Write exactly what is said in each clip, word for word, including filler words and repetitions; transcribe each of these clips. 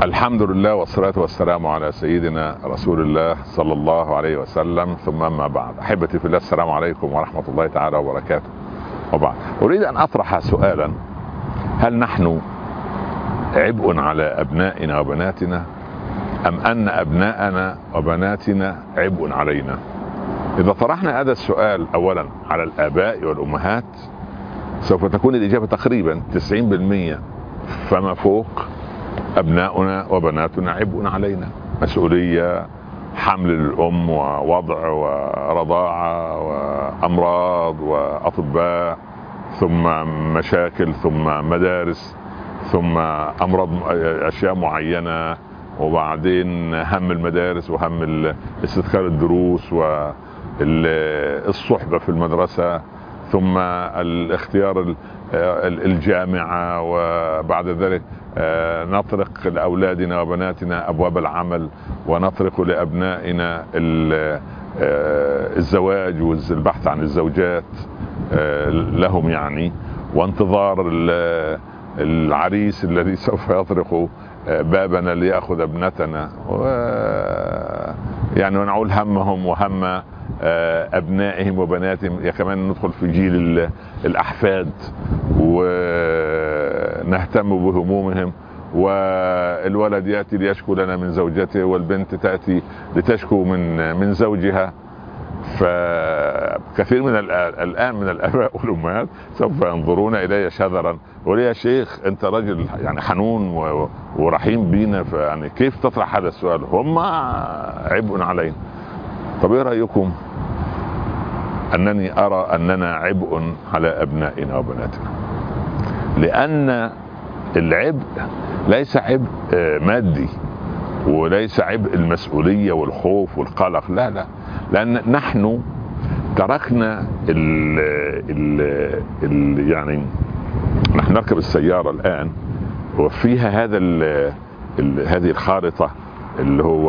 الحمد لله والصلاة والسلام على سيدنا رسول الله صلى الله عليه وسلم، ثم أما بعد. أحبتي في الله، السلام عليكم ورحمة الله تعالى وبركاته. وبعد أريد أن أطرح سؤالا: هل نحن عبء على أبنائنا وبناتنا، أم أن أبناءنا وبناتنا عبء علينا؟ إذا طرحنا هذا السؤال أولا على الآباء والأمهات، سوف تكون الإجابة تقريبا تسعين بالمئة فما فوق: أبناؤنا وبناتنا عبء علينا، مسؤولية، حمل الأم ووضع ورضاعة وأمراض وأطباء، ثم مشاكل، ثم مدارس، ثم أمراض، أشياء معينة، وبعدين هم المدارس وهم استذكار الدروس والصحبة في المدرسة، ثم الاختيار الجامعة، وبعد ذلك نطرق لأولادنا وبناتنا أبواب العمل، ونطرق لأبنائنا الزواج والبحث عن الزوجات لهم يعني، وانتظار العريس الذي سوف يطرق بابنا ليأخذ ابنتنا، يعني ونعول همهم وهم أبنائهم وبناتهم. يا كمان ندخل في جيل الأحفاد ونهتم بهمومهم، والولد يأتي ليشكو لنا من زوجته، والبنت تأتي لتشكو من من زوجها. فكثير من الآن من الآباء والأمهات سوف ينظرون إلي شذرا: ولي يا شيخ أنت رجل يعني حنون ورحيم بينا، فيعني كيف تطرح هذا السؤال؟ هم عبء علينا. طب ايه رأيكم أنني أرى أننا عبء على أبنائنا وبناتنا؟ لأن العبء ليس عبء مادي، وليس عبء المسؤولية والخوف والقلق، لا لا، لأن نحن تركنا ال ال ال يعني نحن نركب السيارة الآن وفيها هذا ال ال هذه الخارطة اللي هو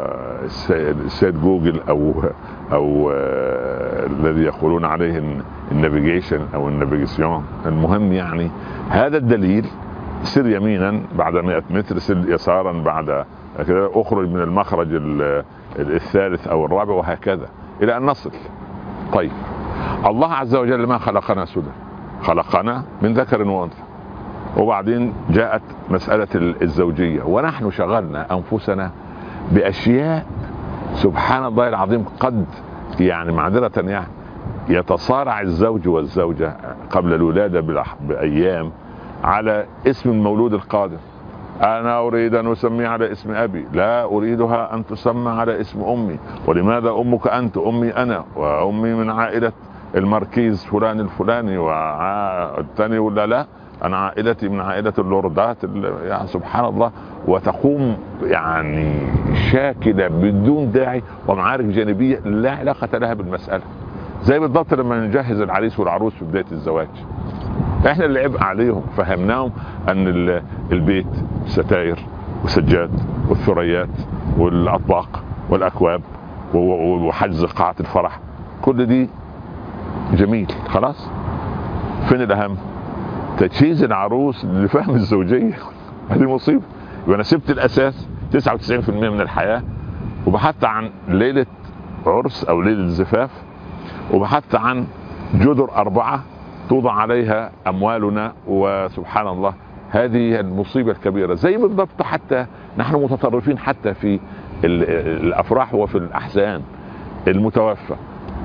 السيد جوجل او او الذي يقولون عليه النافيجيشن او النافيجيشن. المهم يعني هذا الدليل: سر يمينا بعد مئة متر، سر يسارا بعد كده، اخرج من المخرج الثالث او الرابع، وهكذا الى ان نصل. طيب، الله عز وجل ما خلقنا سدى، خلقنا من ذكر وانثى، وبعدين جاءت مسألة الزوجية، ونحن شغلنا أنفسنا بأشياء سبحان الله العظيم. قد يعني معذرة يعني يتصارع الزوج والزوجة قبل الولادة بأيام على اسم المولود القادم. أنا أريد أن أسمي على اسم أبي، لا أريدها أن تسمى على اسم أمي. ولماذا أمك أنت؟ أمي أنا، وأمي من عائلة الماركيز فلان الفلاني، والثاني ولا لا، أنا عائلتي من عائلة اللوردات، يعني سبحان الله. وتقوم يعني شاكلة بدون داعي ومعارك جانبية لا علاقة لها بالمسألة. زي بالضبط لما نجهز العريس والعروس في بداية الزواج، احنا اللي عبء عليهم. فهمناهم أن البيت ستائر وسجاد والثريات والأطباق والأكواب وحجز قاعة الفرح، كل دي جميل، خلاص. فين الأهم؟ تجهيز العروس لفهم الزوجية. هذه مصيبة. يبقى أنا سبت الأساس تسعة وتسعين بالمئة من الحياة، وبحثت عن ليلة عرس أو ليلة زفاف، وبحثت عن جدر أربعة توضع عليها أموالنا، وسبحان الله هذه المصيبة الكبيرة. زي بالضبط حتى نحن متطرفين حتى في الأفراح وفي الأحزان. المتوفى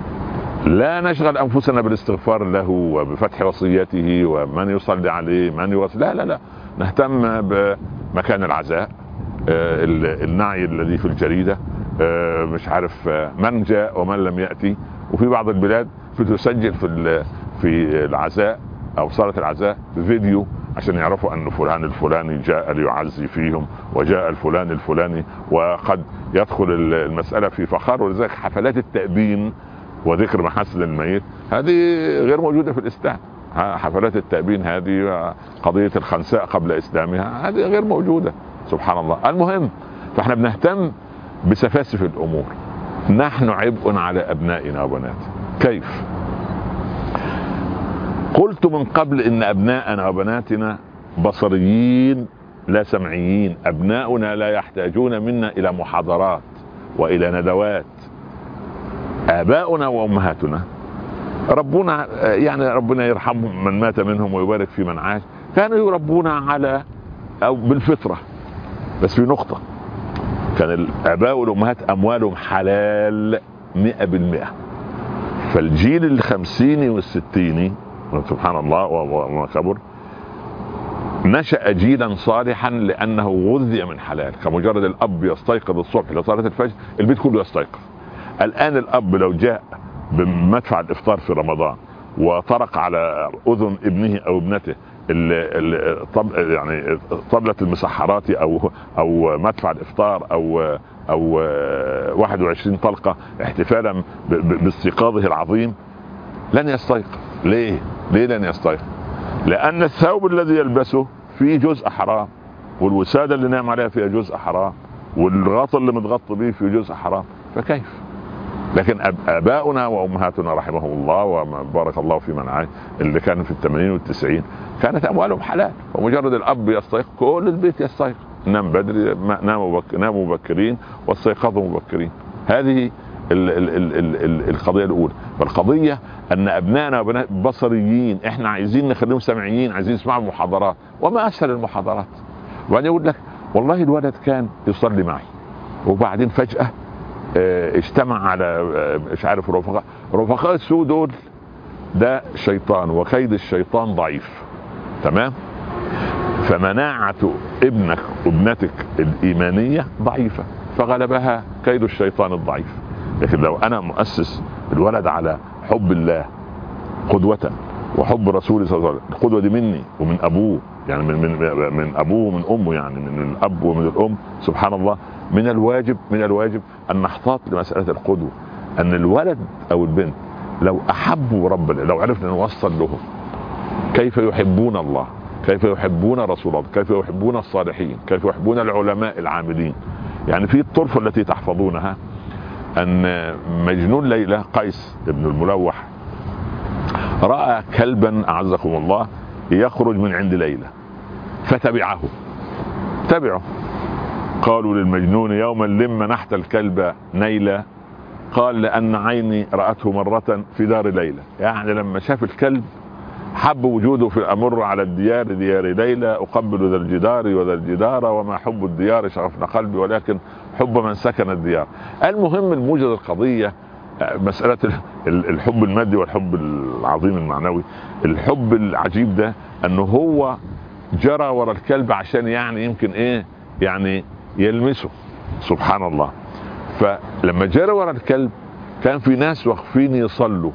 لا نشغل أنفسنا بالاستغفار له وبفتح وصيته ومن يصلي عليه من يوصل، لا لا لا، نهتم بمكان العزاء، النعي الذي في الجريدة، مش عارف من جاء ومن لم يأتي. وفي بعض البلاد بتسجل في في العزاء أو صالة العزاء فيديو عشان يعرفوا أن فلان الفلاني جاء ليعزي فيهم، وجاء الفلان الفلاني، وقد يدخل المسألة في فخار. ولذلك حفلات التأبين وذكر محاسن الميت هذه غير موجودة في الإسلام. حفلات التأبين هذه قضية الخنساء قبل إسلامها، هذه غير موجودة، سبحان الله. المهم، فاحنا بنهتم بسفاسف الأمور. نحن عبء على أبنائنا وبناتنا. كيف؟ قلت من قبل إن أبناءنا وبناتنا بصريين لا سمعيين. أبناؤنا لا يحتاجون منا إلى محاضرات وإلى ندوات. آباؤنا وأمهاتنا ربنا يعني ربنا يرحمهم من مات منهم ويبارك في من عاش، كانوا يربونا على أو بالفطرة. بس في نقطة، كان الآباء والأمهات أموالهم حلال مئة بالمئة. فالجيل الخمسيني والستيني سبحان الله وما كبر نشأ جيلا صالحا لأنه غذي من حلال. كمجرد الأب يستيقظ الصبح لصلاة الفجر البيت كله يستيقظ. الآن الأب لو جاء بمدفع الإفطار في رمضان وطرق على أذن ابنه أو ابنته يعني طبلة المسحرات أو أو مدفع الإفطار أو أو واحد وعشرين طلقة احتفالا باستيقاظه العظيم، لن يستيقظ. ليه؟ ليه لن يستيقظ؟ لأن الثوب الذي يلبسه فيه جزء حرام، والوسادة اللي نام عليها فيها جزء حرام، والغطاء اللي متغطى به فيه جزء حرام. فكيف؟ لكن آباؤنا وأمهاتنا رحمهم الله وبارك الله في من عاش اللي كانوا في الثمانين والتسعين كانت أموالهم حلال، ومجرد الأب يستيقظ كل البيت يستيقظ، نام بدري ناموا ناموا مبكرين واستيقظوا مبكرين. هذه ال ال ال ال ال القضية الأولى. فالقضية أن أبنائنا وبنات بصريين، إحنا عايزين نخليهم سمعيين، عايزين يسمعوا المحاضرات. وما أسهل المحاضرات. وبعدين يقول لك والله الولد كان يصلي معي وبعدين فجأة اجتمع على مش عارف رفقاء رفقاء السوء دول، ده شيطان وكيد الشيطان ضعيف. تمام؟ فمناعة ابنك وابنتك الإيمانية ضعيفة فغلبها كيد الشيطان الضعيف. لكن لو أنا مؤسس الولد على حب الله قدوة وحب رسوله صلى الله عليه وسلم، القدوة دي مني ومن أبوه، يعني من من من أبوه ومن أمه، يعني من الأب ومن الأم. سبحان الله، من الواجب من الواجب أن نحتاط لمسألة القدوة. أن الولد أو البنت لو أحبوا ربنا، لو عرفنا نوصل لهم كيف يحبون الله، كيف يحبون رسول الله، كيف يحبون الصالحين، كيف يحبون العلماء العاملين. يعني في الطرفة التي تحفظونها أن مجنون ليلى قيس ابن الملوح رأى كلبا أعزكم الله يخرج من عند ليلى فتبعه تبعه قالوا للمجنون يوما لما نحت الكلب نيلى، قال لأن عيني رأته مرة في دار ليلى. يعني لما شاف الكلب حب وجوده في الأمر على الديار ديار ليلى، أقبل ذا الجدار وذا الجدار وما حب الديار شغفنا قلبي ولكن حب من سكن الديار. المهم الموجز القضية مسألة الحب المادي والحب العظيم المعنوي. الحب العجيب ده أنه هو جرى ورا الكلب عشان يعني يمكن إيه يعني يلمسه. سبحان الله. فلما جرى ورا الكلب كان في ناس واقفين يصلوا،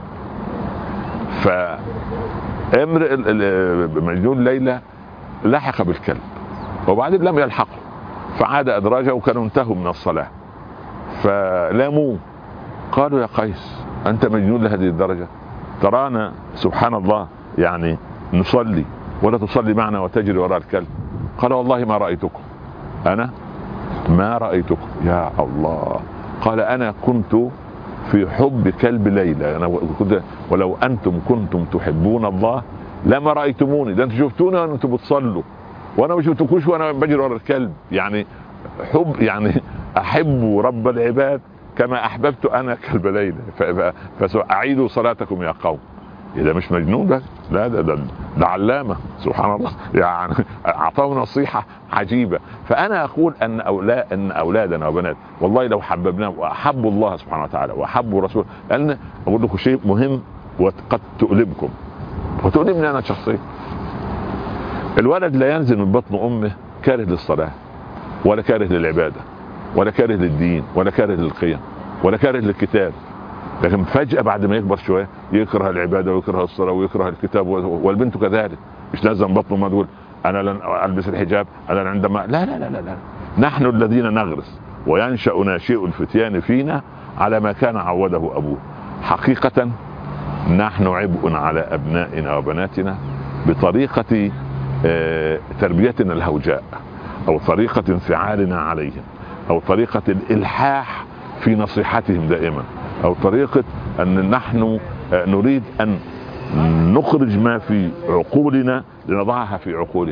فامرئ مجنون ليلى لحق بالكلب وبعدين لم يلحقه فعاد أدراجه وكانوا انتهوا من الصلاة فلاموه. قالوا يا قيس أنت مجنون لهذه الدرجة؟ ترانا سبحان الله يعني نصلي ولا تصلي معنا وتجري وراء الكلب؟ قال والله ما رأيتكم، أنا ما رأيتكم. يا الله. قال أنا كنت في حب كلب ليلى، أنا كنت ولو أنتم كنتم تحبون الله لما رأيتموني، ده أنتم شفتوني وأنتم بتصلوا وأنا ما شفتكوش وأنا بجري وراء الكلب. يعني حب يعني أحب رب العباد كما أحببت أنا كلب ليلى، فأعيدوا صلاتكم يا قوم. إذا مش مجنون بس، لا ده, ده, ده علامة. سبحان الله، يعني أعطاه نصيحة عجيبة. فأنا أقول أن أولاد أن أولادنا وبنات والله لو حببناهم وأحبوا الله سبحانه وتعالى وأحبوا رسوله، لأن أقول لكم شيء مهم وقد تؤلمكم وتؤلمني أنا شخصيا. الولد لا ينزل من بطن أمه كاره للصلاة ولا كاره للعبادة ولا كاره للدين ولا كاره للقيم ولا كاره للكتاب، لكن فجأة بعد ما يكبر شوية يكره العبادة ويكره الصلاة ويكره الكتاب. والبنت كذلك، مش لازم بطنه ما تقول أنا لن ألبس الحجاب أنا عندما لا لا لا لا, لا. نحن الذين نغرس وينشأ ناشئ الفتيان فينا على ما كان عوده أبوه. حقيقة نحن عبء على أبنائنا وبناتنا بطريقة تربيتنا الهوجاء أو طريقة انفعالنا عليهم أو طريقة الإلحاح في نصيحتهم دائما أو طريقة أن نحن نريد أن نخرج ما في عقولنا لنضعها في عقولهم.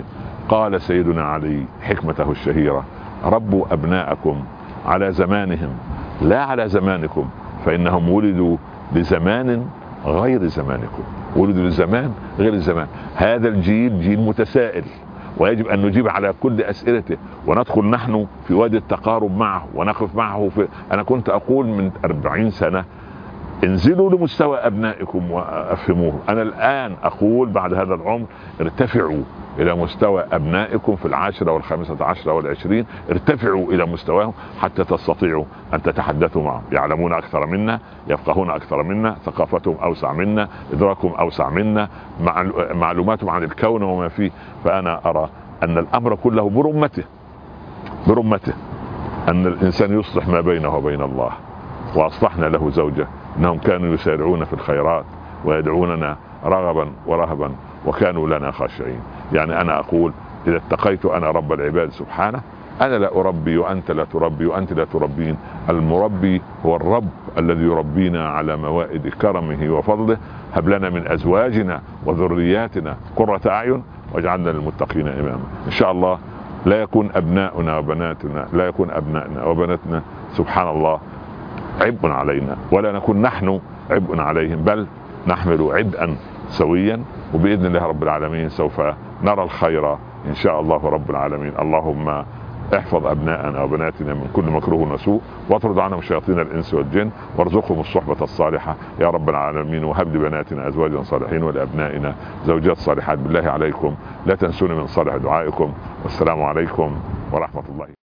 قال سيدنا علي حكمته الشهيرة: ربوا أبناءكم على زمانهم لا على زمانكم، فإنهم ولدوا لزمان غير زمانكم، ولدوا لزمان غير الزمان. هذا الجيل جيل متسائل، ويجب أن نجيب على كل أسئلته، وندخل نحن في وادي التقارب معه ونقف معه في... أنا كنت أقول من أربعين سنة: انزلوا لمستوى أبنائكم وأفهموه. أنا الآن أقول بعد هذا العمر: ارتفعوا إلى مستوى أبنائكم في العاشرة والخامسة عشرة والعشرين، ارتفعوا إلى مستواهم حتى تستطيعوا أن تتحدثوا معهم. يعلمون أكثر منا، يفقهون أكثر منا، ثقافتهم أوسع منا، إدراكهم أوسع منا، معلوماتهم عن الكون وما فيه. فأنا أرى أن الأمر كله برمته برمته أن الإنسان يصلح ما بينه وبين الله. وأصلحنا له زوجة، إنهم كانوا يسارعون في الخيرات ويدعوننا رغبا ورهبا وكانوا لنا خاشعين. يعني أنا أقول: إذا اتقيت أنا رب العباد سبحانه، أنا لا أربي وأنت لا تربي وأنت لا تربين. المربي هو الرب الذي يربينا على موائد كرمه وفضله. هب لنا من أزواجنا وذرياتنا قرة أعين واجعلنا للمتقين إماما. إن شاء الله لا يكون أبناؤنا وبناتنا لا يكون أبنائنا وبناتنا سبحان الله عبء علينا، ولا نكون نحن عبء عليهم، بل نحمل عبئا سويا. وبإذن الله رب العالمين سوف نرى الخير إن شاء الله رب العالمين. اللهم احفظ أبناءنا وبناتنا من كل مكروه وسوء، واطرد عنهم شياطين الإنس والجن، وارزقهم الصحبة الصالحة يا رب العالمين. وهب لبناتنا أزواجا صالحين ولأبنائنا زوجات صالحات. بالله عليكم لا تنسوني من صالح دعائكم، والسلام عليكم ورحمة الله.